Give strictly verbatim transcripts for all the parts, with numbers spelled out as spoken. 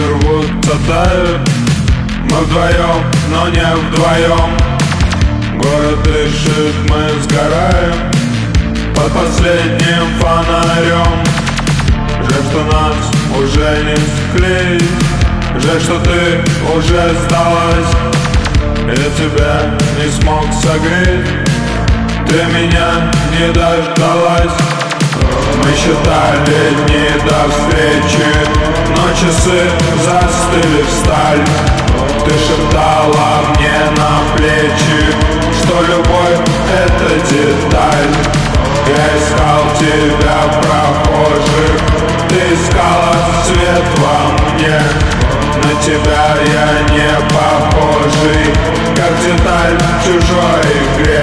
рвутся, тают. Мы вдвоем, но не вдвоем. Город дышит, мы сгораем под последним фонарем. Жаль, что нас уже не склеить. Жаль, что ты уже сдалась. Я тебя не смог согреть. Ты меня не дождалась. Мы считали дни до встречи, но часы застыли в сталь. Ты шептала мне на плечи, что любовь — это деталь. Я искал тебя в прохожих, ты искала свет во мне. На тебя я не похожий, как деталь в чужой игре.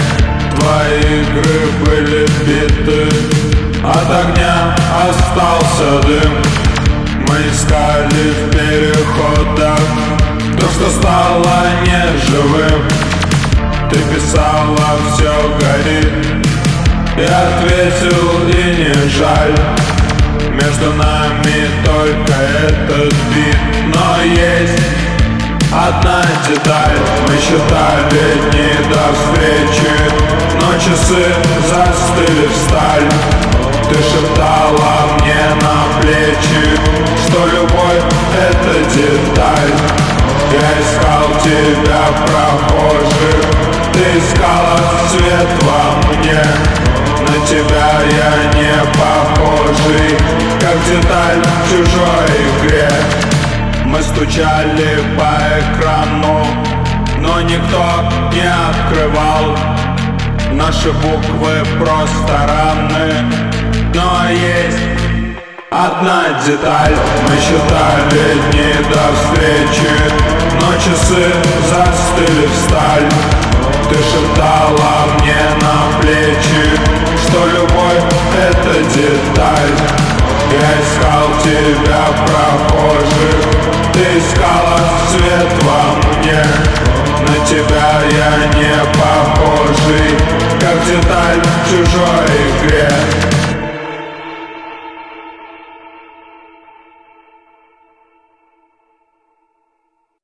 Твои игры были биты, от огня остался дым. Мы искали в переходах то, что стало неживым. Ты писала «все горит», я ответил и не жаль. Между нами только этот бит, но есть одна деталь. Мы считали дни до встречи, но часы застыли в сталь. Ты шептала мне на плечи, что любовь — это деталь. Я искал тебя в прохожих, ты искала свет во мне. На тебя я не похожий, как деталь в чужой игре. Мы стучали по экрану, но никто не открывал. Наши буквы просто равны, но есть одна деталь. Мы считали дни до встречи, но часы застыли в сталь. Ты шептала мне на плечи, что любовь — это деталь. Я искал тебя в прохожих, ты искала свет во мне. На тебя я не похожий, как деталь в чужой игре.